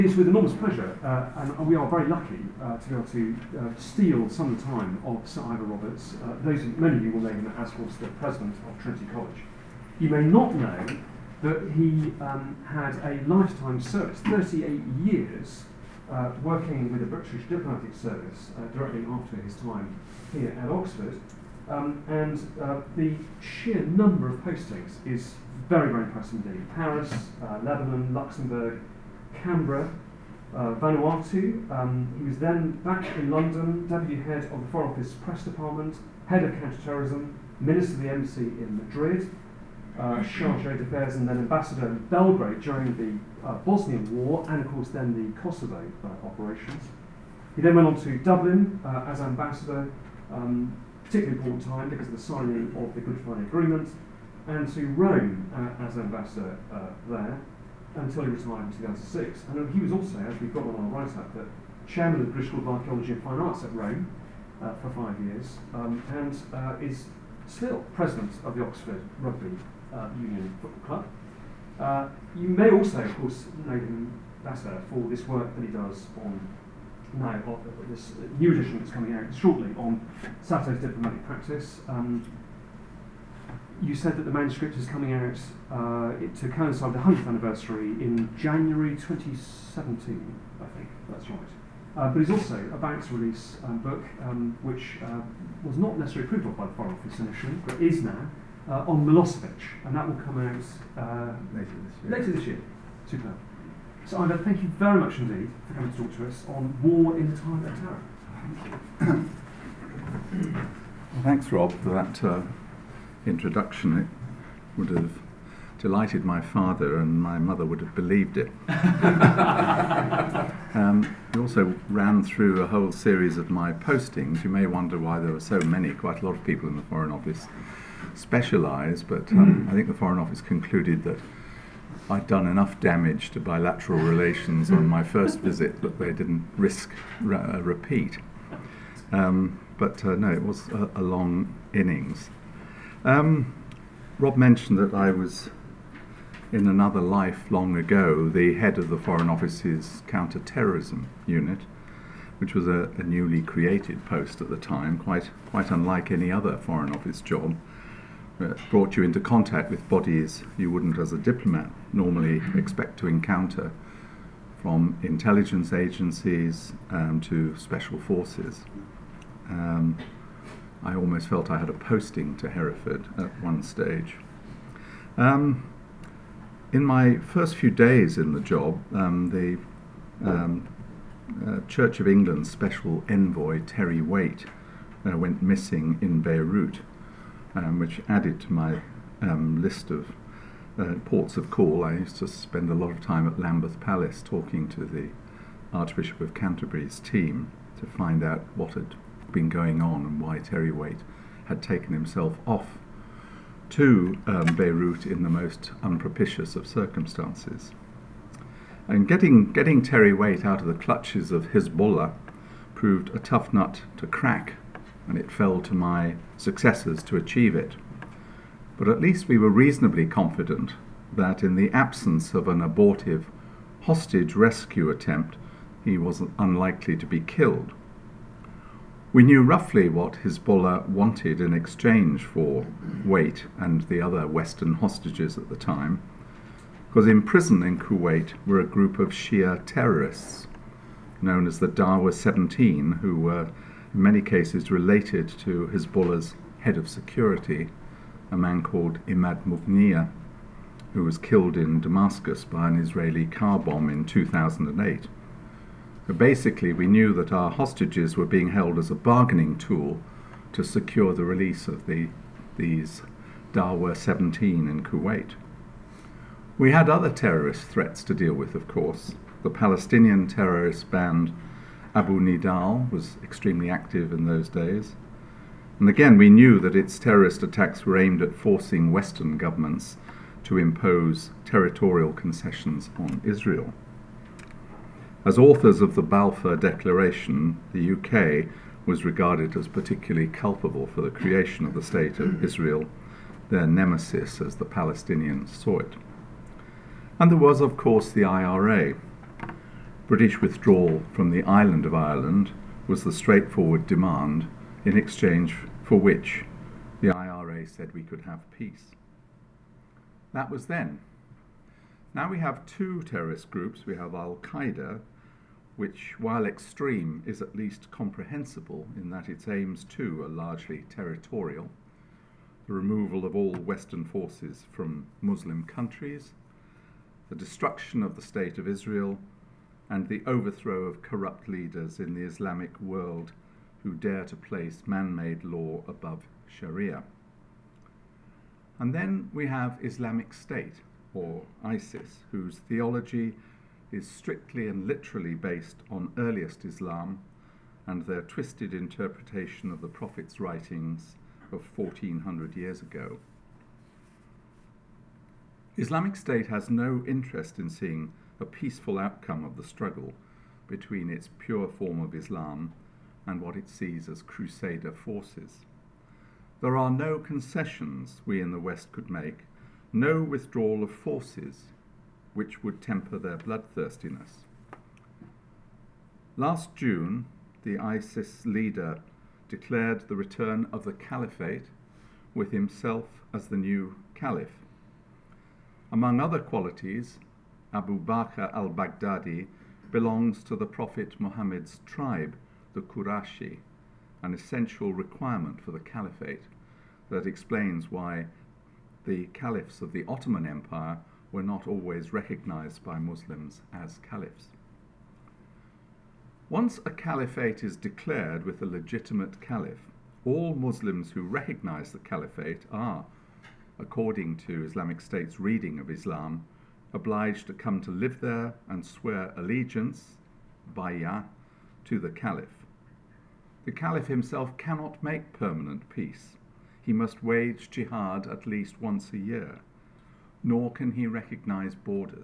It's with enormous pleasure, and we are very lucky to be able to steal some of the time of Sir Ivor Roberts. Many of you will know him as, of course, the president of Trinity College. You may not know that he had a lifetime service, 38 years, working with the British diplomatic service directly after his time here at Oxford. And the sheer number of postings is very, very impressive indeed. Paris, Lebanon, Luxembourg, Canberra, Vanuatu. He was then back in London, deputy head of the Foreign Office Press Department, head of counter-terrorism, minister of the embassy in Madrid, chargé d'affaires, and then ambassador in Belgrade during the Bosnian War, and of course then the Kosovo operations. He then went on to Dublin as ambassador, particularly important time because of the signing of the Good Friday Agreement, and to Rome as ambassador there, until he retired in 2006. And he was also, as we've got on our write-up, the chairman of the British School of Archaeology and Fine Arts at Rome for 5 years, and is still president of the Oxford Rugby Union Football Club. You may also, of course, know him better for this work that he does on now this new edition that's coming out shortly on Satow's diplomatic practice. You said that the manuscript is coming out to coincide with the 100th anniversary in January 2017, I think, that's right. But he's also about to release a book which was not necessarily approved of by the Foreign Office initially, but is now, on Milosevic, and that will come out later this year. Superb. So Ivor, thank you very much indeed for coming to talk to us on war in the time of terror. Well, thanks, Rob, for that introduction. It would have delighted my father, and my mother would have believed it. We also ran through a whole series of my postings. You may wonder why there were so many. Quite a lot of people in the Foreign Office specialise, but I think the Foreign Office concluded that I'd done enough damage to bilateral relations on my first visit that they didn't risk a repeat. But no, it was a long innings. Rob mentioned that I was, in another life long ago, the head of the Foreign Office's counter-terrorism unit, which was a newly created post at the time, quite unlike any other Foreign Office job. It brought you into contact with bodies you wouldn't, as a diplomat, normally expect to encounter, from intelligence agencies to special forces. I almost felt I had a posting to Hereford at one stage. In my first few days in the job, the Church of England Special Envoy Terry Waite went missing in Beirut, which added to my list of ports of call. I used to spend a lot of time at Lambeth Palace talking to the Archbishop of Canterbury's team to find out what had been going on and why Terry Waite had taken himself off to Beirut in the most unpropitious of circumstances. And getting Terry Waite out of the clutches of Hezbollah proved a tough nut to crack, and it fell to my successors to achieve it. But at least we were reasonably confident that in the absence of an abortive hostage rescue attempt, he was unlikely to be killed. We knew roughly what Hezbollah wanted in exchange for Waite and the other Western hostages at the time, because in prison in Kuwait were a group of Shia terrorists known as the Dawa 17, who were in many cases related to Hezbollah's head of security, a man called Imad Mughniya, who was killed in Damascus by an Israeli car bomb in 2008. So basically, we knew that our hostages were being held as a bargaining tool to secure the release of these Dawa 17 in Kuwait. We had other terrorist threats to deal with, of course. The Palestinian terrorist band Abu Nidal was extremely active in those days. And again, we knew that its terrorist attacks were aimed at forcing Western governments to impose territorial concessions on Israel. As authors of the Balfour Declaration, the UK was regarded as particularly culpable for the creation of the State of Israel, their nemesis as the Palestinians saw it. And there was, of course, the IRA. British withdrawal from the island of Ireland was the straightforward demand, in exchange for which the IRA said we could have peace. That was then. Now we have two terrorist groups. We have Al-Qaeda, which, while extreme, is at least comprehensible in that its aims too are largely territorial: the removal of all Western forces from Muslim countries, the destruction of the State of Israel, and the overthrow of corrupt leaders in the Islamic world who dare to place man-made law above Sharia. And then we have Islamic State, or ISIS, whose theology is strictly and literally based on earliest Islam and their twisted interpretation of the Prophet's writings of 1400 years ago. Islamic State has no interest in seeing a peaceful outcome of the struggle between its pure form of Islam and what it sees as crusader forces. There are no concessions we in the West could make, no withdrawal of forces which would temper their bloodthirstiness. Last June, the ISIS leader declared the return of the caliphate, with himself as the new caliph. Among other qualities, Abu Bakr al-Baghdadi belongs to the Prophet Muhammad's tribe, the Qurashi, an essential requirement for the caliphate that explains why the caliphs of the Ottoman Empire were not always recognized by Muslims as caliphs. Once a caliphate is declared with a legitimate caliph, all Muslims who recognize the caliphate are, according to Islamic State's reading of Islam, obliged to come to live there and swear allegiance, bay'ah, to the caliph. The caliph himself cannot make permanent peace. He must wage jihad at least once a year, nor can he recognize borders.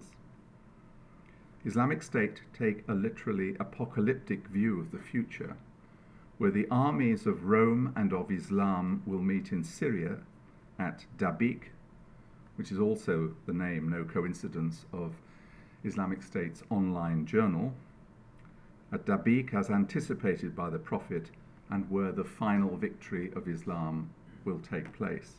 Islamic State take a literally apocalyptic view of the future, where the armies of Rome and of Islam will meet in Syria at Dabiq, which is also the name, no coincidence, of Islamic State's online journal, at Dabiq as anticipated by the Prophet, and where the final victory of Islam will take place.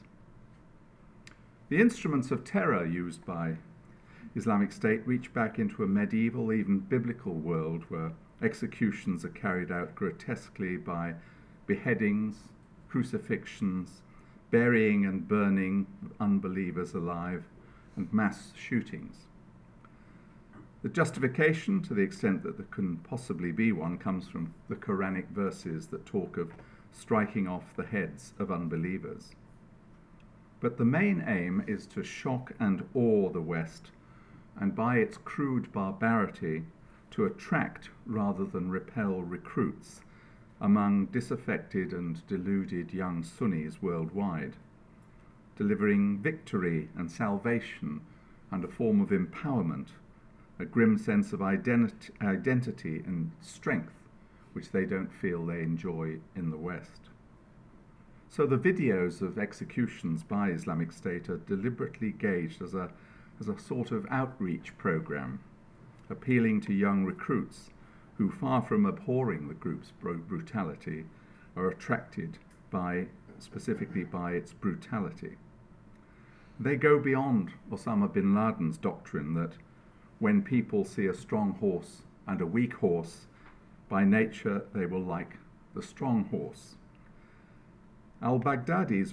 The instruments of terror used by Islamic State reach back into a medieval, even biblical world where executions are carried out grotesquely by beheadings, crucifixions, burying and burning unbelievers alive, and mass shootings. The justification, to the extent that there can possibly be one, comes from the Quranic verses that talk of striking off the heads of unbelievers. But the main aim is to shock and awe the West, and by its crude barbarity to attract rather than repel recruits among disaffected and deluded young Sunnis worldwide, delivering victory and salvation and a form of empowerment, a grim sense of identity and strength which they don't feel they enjoy in the West. So the videos of executions by Islamic State are deliberately gauged as a sort of outreach program, appealing to young recruits who, far from abhorring the group's brutality, are attracted specifically by its brutality. They go beyond Osama bin Laden's doctrine that when people see a strong horse and a weak horse, by nature they will like the strong horse. Al-Baghdadi's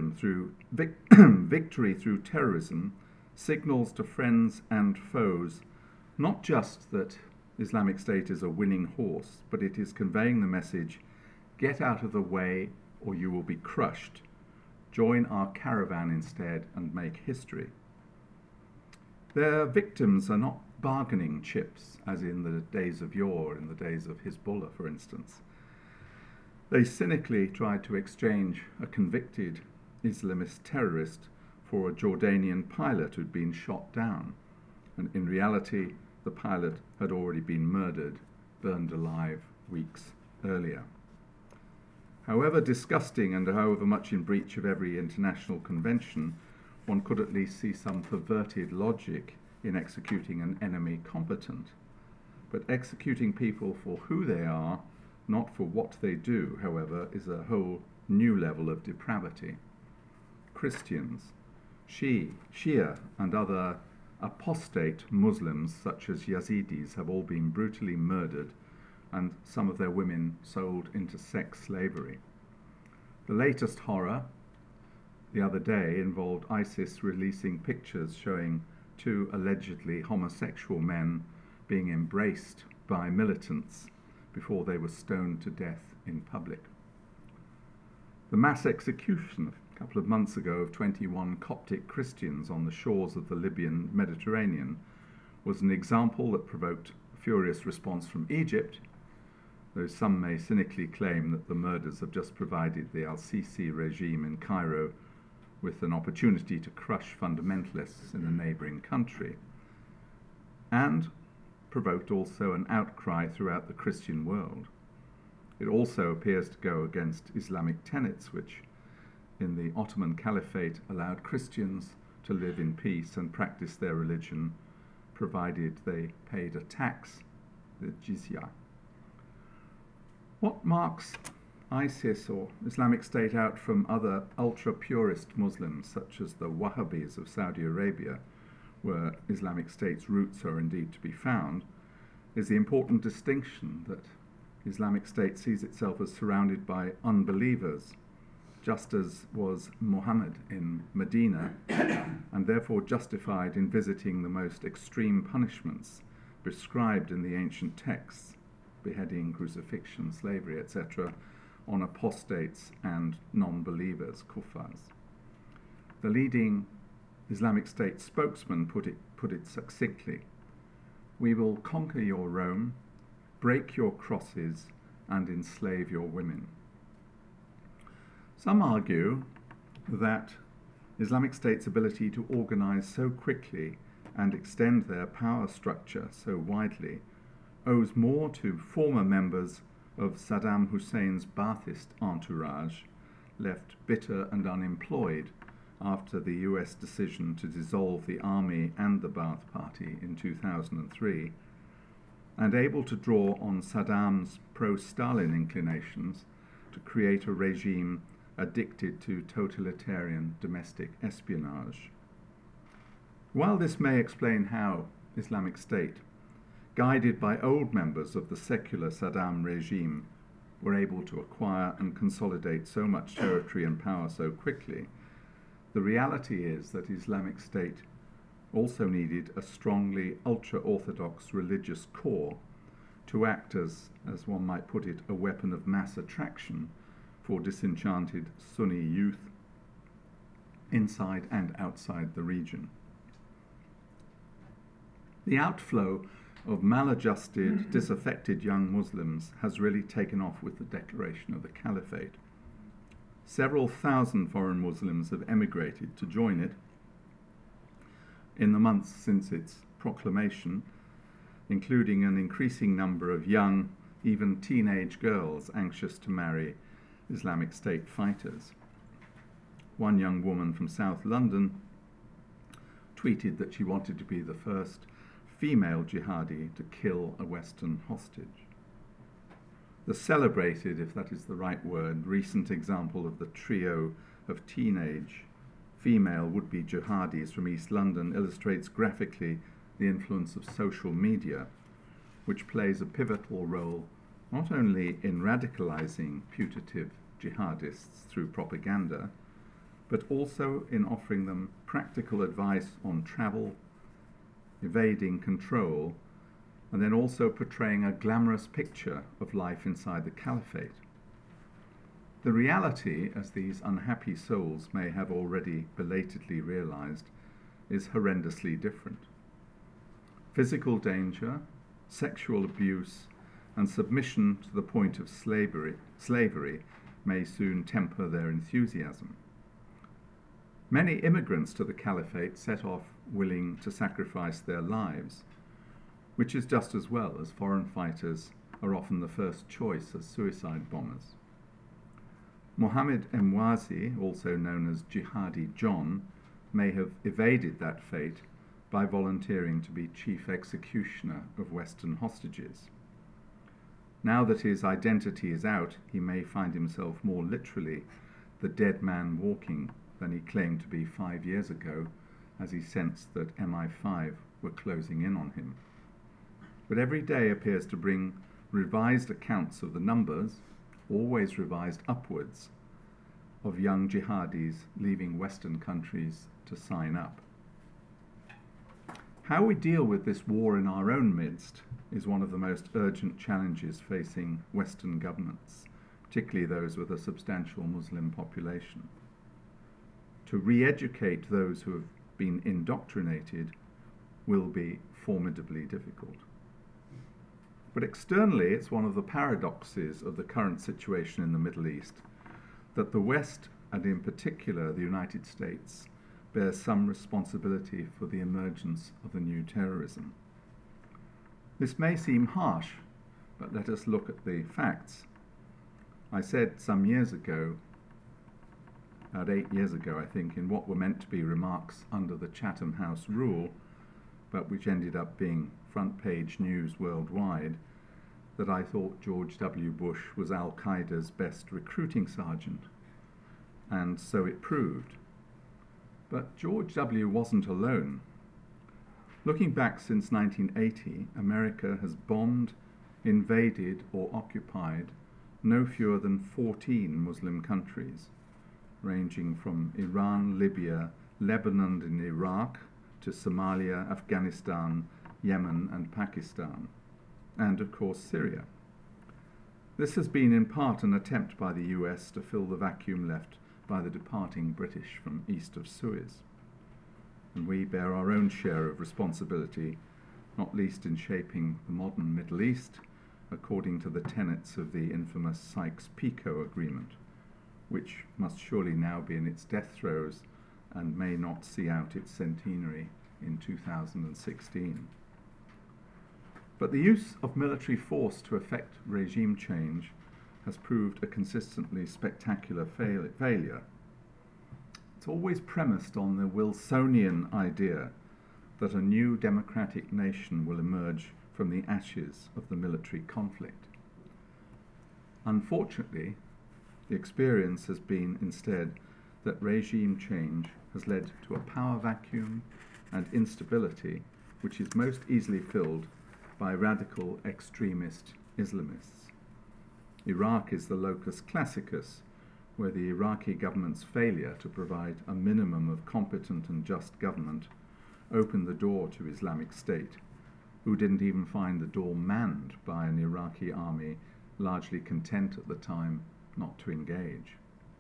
victory through terrorism signals to friends and foes not just that Islamic State is a winning horse, but it is conveying the message: get out of the way or you will be crushed. Join our caravan instead and make history. Their victims are not bargaining chips, as in the days of yore, in the days of Hezbollah, for instance. They cynically tried to exchange a convicted Islamist terrorist for a Jordanian pilot who'd been shot down, and in reality the pilot had already been murdered, burned alive weeks earlier. However disgusting and however much in breach of every international convention, one could at least see some perverted logic in executing an enemy combatant. But executing people for who they are, not for what they do, however, is a whole new level of depravity. Christians, Shia, and other apostate Muslims such as Yazidis have all been brutally murdered and some of their women sold into sex slavery. The latest horror the other day involved ISIS releasing pictures showing two allegedly homosexual men being embraced by militants before they were stoned to death in public. The mass execution a couple of months ago of 21 Coptic Christians on the shores of the Libyan Mediterranean was an example that provoked a furious response from Egypt, though some may cynically claim that the murders have just provided the al-Sisi regime in Cairo with an opportunity to crush fundamentalists in a neighbouring country, and provoked also an outcry throughout the Christian world. It also appears to go against Islamic tenets which, in the Ottoman Caliphate, allowed Christians to live in peace and practice their religion, provided they paid a tax, the jizya. What marks ISIS or Islamic State out from other ultra-purist Muslims, such as the Wahhabis of Saudi Arabia, where Islamic State's roots are indeed to be found, is the important distinction that Islamic State sees itself as surrounded by unbelievers, just as was Muhammad in Medina, and therefore justified in visiting the most extreme punishments prescribed in the ancient texts, beheading, crucifixion, slavery, etc., on apostates and non-believers, kuffars. The leading Islamic State spokesman put it succinctly: "We will conquer your Rome, break your crosses, and enslave your women." Some argue that Islamic State's ability to organize so quickly and extend their power structure so widely owes more to former members of Saddam Hussein's Ba'athist entourage, left bitter and unemployed after the US decision to dissolve the army and the Ba'ath Party in 2003, and able to draw on Saddam's pro-Stalin inclinations to create a regime addicted to totalitarian domestic espionage. While this may explain how Islamic State, guided by old members of the secular Saddam regime, were able to acquire and consolidate so much territory and power so quickly, the reality is that Islamic State also needed a strongly ultra-orthodox religious core to act as one might put it, a weapon of mass attraction for disenchanted Sunni youth inside and outside the region. The outflow of maladjusted, disaffected young Muslims has really taken off with the declaration of the Caliphate. Several thousand foreign Muslims have emigrated to join it in the months since its proclamation, including an increasing number of young, even teenage girls anxious to marry Islamic State fighters. One young woman from South London tweeted that she wanted to be the first female jihadi to kill a Western hostage. The celebrated, if that is the right word, recent example of the trio of teenage female would-be jihadis from East London illustrates graphically the influence of social media, which plays a pivotal role not only in radicalizing putative jihadists through propaganda, but also in offering them practical advice on travel, evading control, and then also portraying a glamorous picture of life inside the caliphate. The reality, as these unhappy souls may have already belatedly realized, is horrendously different. Physical danger, sexual abuse, and submission to the point of slavery may soon temper their enthusiasm. Many immigrants to the caliphate set off willing to sacrifice their lives, which is just as well, as foreign fighters are often the first choice as suicide bombers. Mohammed Emwazi, also known as Jihadi John, may have evaded that fate by volunteering to be chief executioner of Western hostages. Now that his identity is out, he may find himself more literally the dead man walking than he claimed to be 5 years ago, as he sensed that MI5 were closing in on him. But every day appears to bring revised accounts of the numbers, always revised upwards, of young jihadis leaving Western countries to sign up. How we deal with this war in our own midst is one of the most urgent challenges facing Western governments, particularly those with a substantial Muslim population. To re-educate those who have been indoctrinated will be formidably difficult. But externally, it's one of the paradoxes of the current situation in the Middle East that the West, and in particular the United States, bears some responsibility for the emergence of the new terrorism. This may seem harsh, but let us look at the facts. I said some years ago, about 8 years ago I think, in what were meant to be remarks under the Chatham House rule, but which ended up being front-page news worldwide, that I thought George W. Bush was Al-Qaeda's best recruiting sergeant, and so it proved. But George W. wasn't alone. Looking back since 1980, America has bombed, invaded or occupied no fewer than 14 Muslim countries, ranging from Iran, Libya, Lebanon and Iraq, to Somalia, Afghanistan, Yemen and Pakistan, and of course Syria. This has been in part an attempt by the US to fill the vacuum left by the departing British from east of Suez. And we bear our own share of responsibility, not least in shaping the modern Middle East according to the tenets of the infamous Sykes-Picot Agreement, which must surely now be in its death throes and may not see out its centenary in 2016. But the use of military force to effect regime change has proved a consistently spectacular failure. It's always premised on the Wilsonian idea that a new democratic nation will emerge from the ashes of the military conflict. Unfortunately, the experience has been instead that regime change has led to a power vacuum and instability which is most easily filled by radical extremist Islamists. Iraq is the locus classicus, where the Iraqi government's failure to provide a minimum of competent and just government opened the door to Islamic State, who didn't even find the door manned by an Iraqi army largely content at the time not to engage.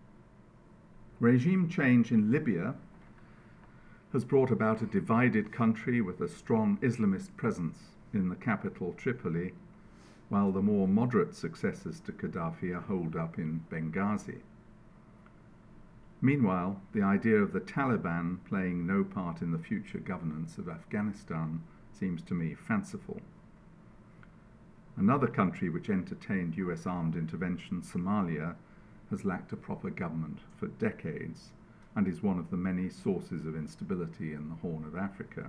Regime change in Libya has brought about a divided country with a strong Islamist presence in the capital Tripoli, while the more moderate successors to Gaddafi are holed up in Benghazi. Meanwhile, the idea of the Taliban playing no part in the future governance of Afghanistan seems to me fanciful. Another country which entertained US armed intervention, Somalia, has lacked a proper government for decades and is one of the many sources of instability in the Horn of Africa.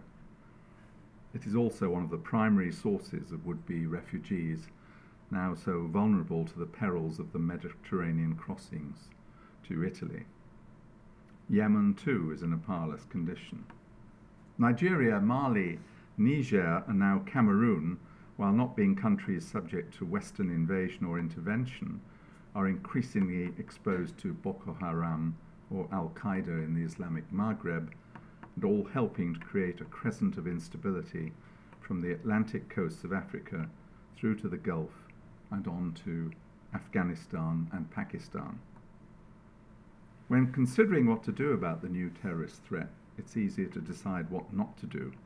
It is also one of the primary sources of would-be refugees, now so vulnerable to the perils of the Mediterranean crossings to Italy. Yemen, too, is in a parlous condition. Nigeria, Mali, Niger, and now Cameroon, while not being countries subject to Western invasion or intervention, are increasingly exposed to Boko Haram or Al-Qaeda in the Islamic Maghreb, and all helping to create a crescent of instability from the Atlantic coasts of Africa through to the Gulf and on to Afghanistan and Pakistan. When considering what to do about the new terrorist threat, it's easier to decide what not to do.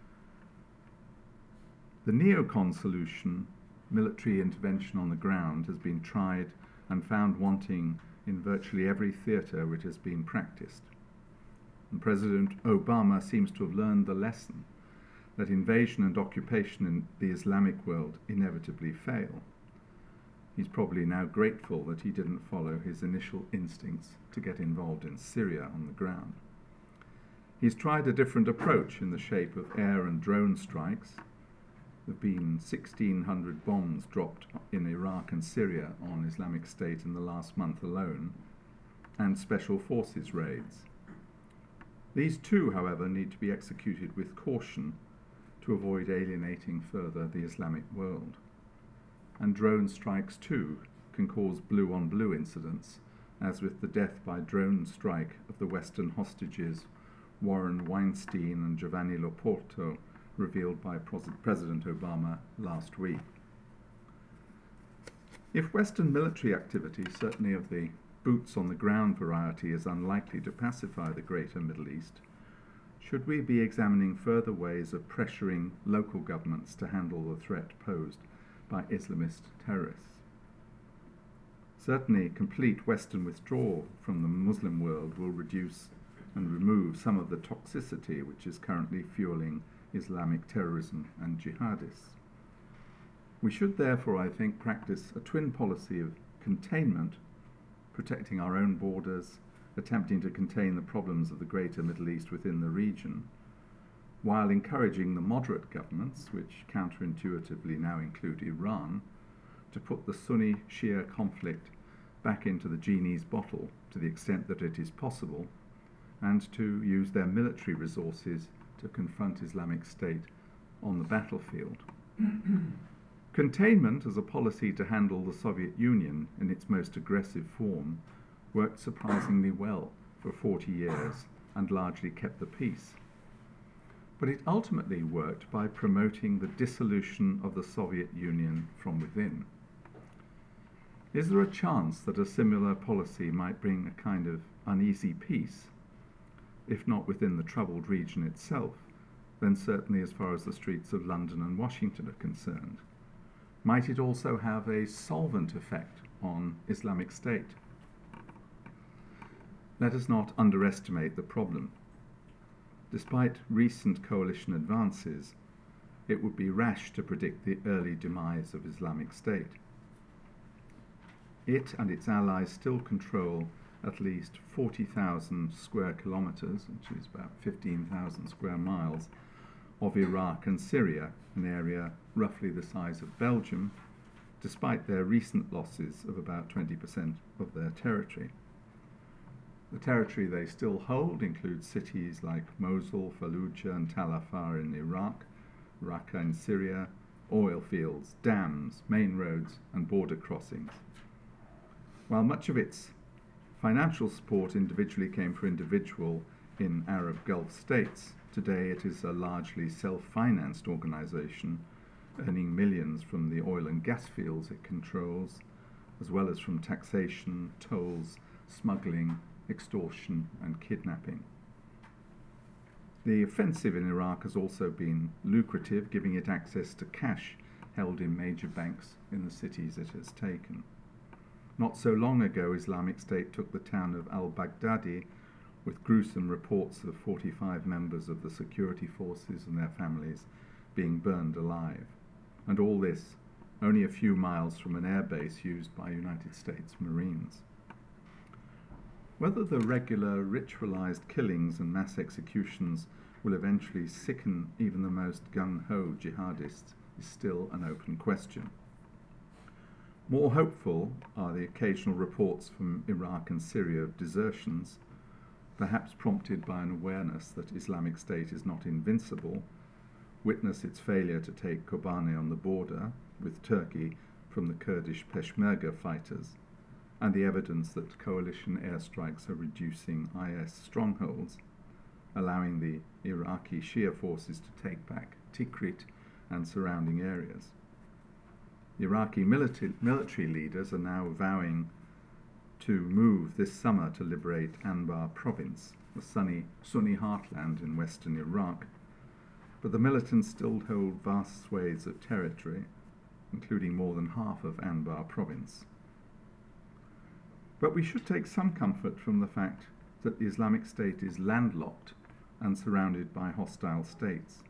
The neocon solution, military intervention on the ground, has been tried and found wanting in virtually every theatre which has been practiced. And President Obama seems to have learned the lesson that invasion and occupation in the Islamic world inevitably fail. He's probably now grateful that he didn't follow his initial instincts to get involved in Syria on the ground. He's tried a different approach in the shape of air and drone strikes. There have been 1,600 bombs dropped in Iraq and Syria on Islamic State in the last month alone, and special forces raids. These too, however, need to be executed with caution to avoid alienating further the Islamic world. And drone strikes too can cause blue-on-blue incidents, as with the death by drone strike of the Western hostages Warren Weinstein and Giovanni Loporto, revealed by President Obama last week. If Western military activity, certainly of the boots-on-the-ground variety, is unlikely to pacify the greater Middle East, should we be examining further ways of pressuring local governments to handle the threat posed by Islamist terrorists? Certainly, complete Western withdrawal from the Muslim world will reduce and remove some of the toxicity which is currently fueling Islamic terrorism and jihadists. We should therefore, I think, practice a twin policy of containment, protecting our own borders, attempting to contain the problems of the greater Middle East within the region, while encouraging the moderate governments, which counterintuitively now include Iran, to put the Sunni-Shia conflict back into the genie's bottle to the extent that it is possible, and to use their military resources to confront Islamic State on the battlefield. Containment as a policy to handle the Soviet Union in its most aggressive form worked surprisingly well for 40 years and largely kept the peace. But it ultimately worked by promoting the dissolution of the Soviet Union from within. Is there a chance that a similar policy might bring a kind of uneasy peace, if not within the troubled region itself, then certainly as far as the streets of London and Washington are concerned? Might it also have a solvent effect on Islamic State? Let us not underestimate the problem. Despite recent coalition advances, it would be rash to predict the early demise of Islamic State. It and its allies still control at least 40,000 square kilometers, which is about 15,000 square miles, of Iraq and Syria, an area roughly the size of Belgium, despite their recent losses of about 20% of their territory. The territory they still hold includes cities like Mosul, Fallujah and Tal Afar in Iraq, Raqqa in Syria, oil fields, dams, main roads and border crossings. While much of its financial support individually came from individual in Arab Gulf states, today it is a largely self-financed organization, earning millions from the oil and gas fields it controls, as well as from taxation, tolls, smuggling, extortion and kidnapping. The offensive in Iraq has also been lucrative, giving it access to cash held in major banks in the cities it has taken. Not so long ago, Islamic State took the town of al-Baghdadi, with gruesome reports of 45 members of the security forces and their families being burned alive. And all this only a few miles from an airbase used by United States Marines. Whether the regular ritualized killings and mass executions will eventually sicken even the most gung-ho jihadists is still an open question. More hopeful are the occasional reports from Iraq and Syria of desertions, perhaps prompted by an awareness that Islamic State is not invincible. Witness its failure to take Kobane on the border with Turkey from the Kurdish Peshmerga fighters, and the evidence that coalition airstrikes are reducing IS strongholds, allowing the Iraqi Shia forces to take back Tikrit and surrounding areas. Iraqi military leaders are now vowing to move this summer to liberate Anbar province, the Sunni heartland in western Iraq, but the militants still hold vast swathes of territory, including more than half of Anbar province. But we should take some comfort from the fact that the Islamic State is landlocked and surrounded by hostile states.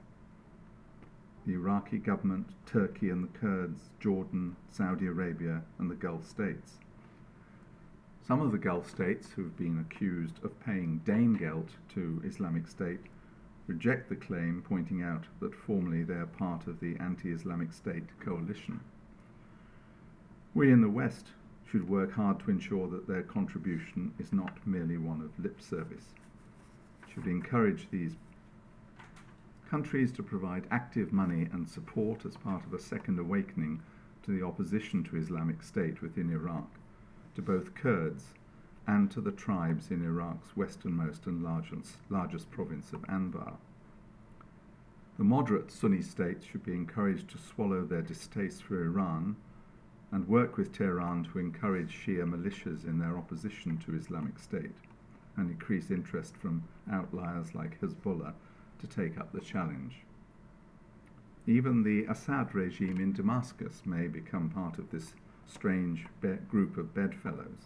The Iraqi government, Turkey and the Kurds, Jordan, Saudi Arabia and the Gulf states. Some of the Gulf states who have been accused of paying Danegeld to Islamic State reject the claim, pointing out that formally they are part of the anti-Islamic State coalition. We in the West should work hard to ensure that their contribution is not merely one of lip service. Should encourage these countries to provide active money and support as part of a second awakening to the opposition to Islamic State within Iraq, to both Kurds and to the tribes in Iraq's westernmost and largest province of Anbar. The moderate Sunni states should be encouraged to swallow their distaste for Iran and work with Tehran to encourage Shia militias in their opposition to Islamic State and increase interest from outliers like Hezbollah to take up the challenge. Even the Assad regime in Damascus may become part of this strange group of bedfellows.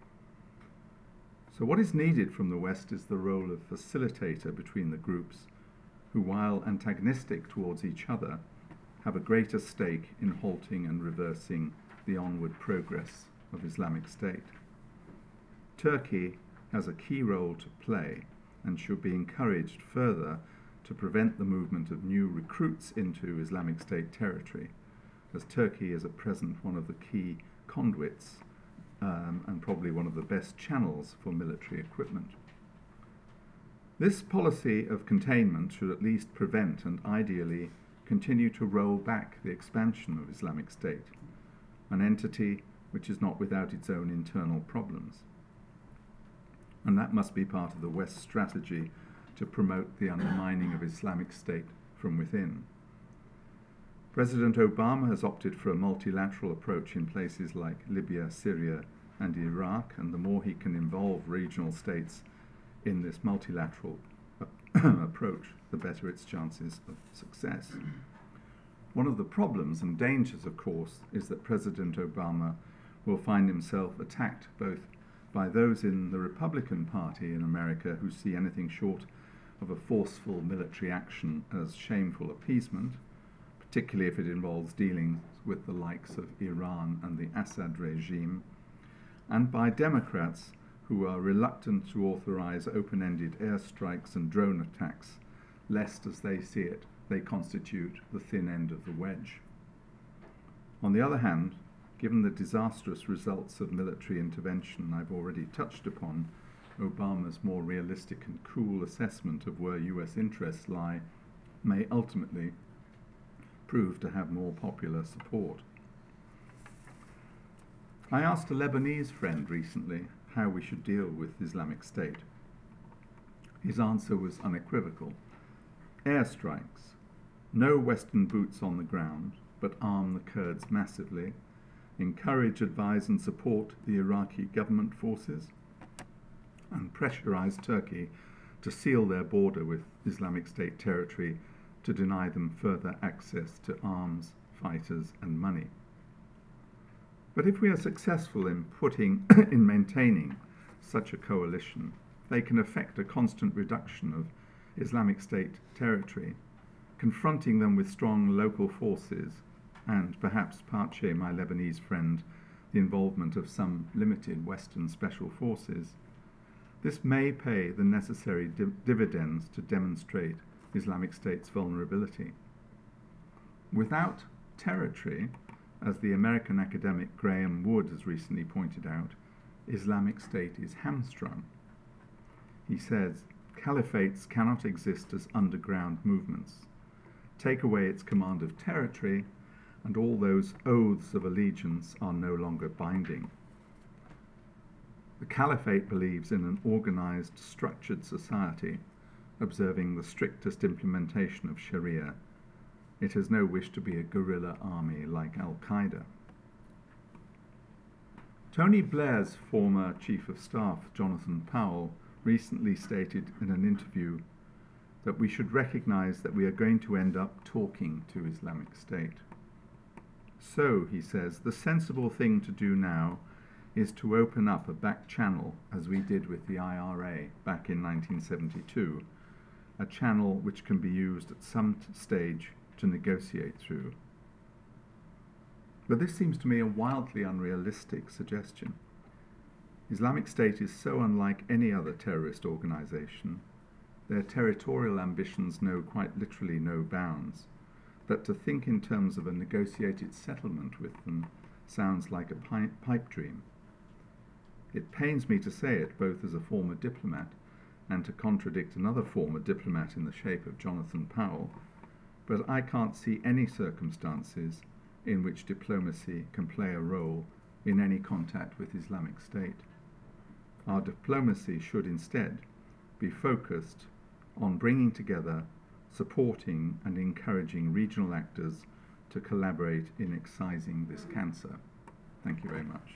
So what is needed from the West is the role of facilitator between the groups who, while antagonistic towards each other, have a greater stake in halting and reversing the onward progress of Islamic State. Turkey has a key role to play and should be encouraged further to prevent the movement of new recruits into Islamic State territory, as Turkey is at present one of the key conduits and probably one of the best channels for military equipment. This policy of containment should at least prevent and ideally continue to roll back the expansion of Islamic State, an entity which is not without its own internal problems. And that must be part of the West's strategy to promote the undermining of Islamic State from within. President Obama has opted for a multilateral approach in places like Libya, Syria, and Iraq, and the more he can involve regional states in this multilateral approach, the better its chances of success. One of the problems and dangers, of course, is that President Obama will find himself attacked both by those in the Republican Party in America who see anything short of a forceful military action as shameful appeasement, particularly if it involves dealing with the likes of Iran and the Assad regime, and by Democrats who are reluctant to authorize open-ended airstrikes and drone attacks, lest, as they see it, they constitute the thin end of the wedge. On the other hand, given the disastrous results of military intervention I've already touched upon, Obama's more realistic and cool assessment of where US interests lie may ultimately prove to have more popular support. I asked a Lebanese friend recently how we should deal with Islamic State. His answer was unequivocal. Airstrikes. No Western boots on the ground, but arm the Kurds massively. Encourage, advise and support the Iraqi government forces, and pressurize Turkey to seal their border with Islamic State territory to deny them further access to arms, fighters and money. But if we are successful in maintaining such a coalition, they can effect a constant reduction of Islamic State territory, confronting them with strong local forces and, perhaps Pache, my Lebanese friend, the involvement of some limited Western special forces. This may pay the necessary dividends to demonstrate Islamic State's vulnerability. Without territory, as the American academic Graham Wood has recently pointed out, Islamic State is hamstrung. He says, caliphates cannot exist as underground movements. Take away its command of territory, and all those oaths of allegiance are no longer binding. The caliphate believes in an organized, structured society, observing the strictest implementation of Sharia. It has no wish to be a guerrilla army like Al-Qaeda. Tony Blair's former Chief of Staff, Jonathan Powell, recently stated in an interview that we should recognize that we are going to end up talking to Islamic State. So, he says, the sensible thing to do now is to open up a back channel, as we did with the IRA back in 1972, a channel which can be used at some stage to negotiate through. But this seems to me a wildly unrealistic suggestion. Islamic State is so unlike any other terrorist organisation. Their territorial ambitions know quite literally no bounds, that to think in terms of a negotiated settlement with them sounds like a pipe dream. It pains me to say it, both as a former diplomat and to contradict another former diplomat in the shape of Jonathan Powell, but I can't see any circumstances in which diplomacy can play a role in any contact with Islamic State. Our diplomacy should instead be focused on bringing together, supporting and encouraging regional actors to collaborate in excising this cancer. Thank you very much.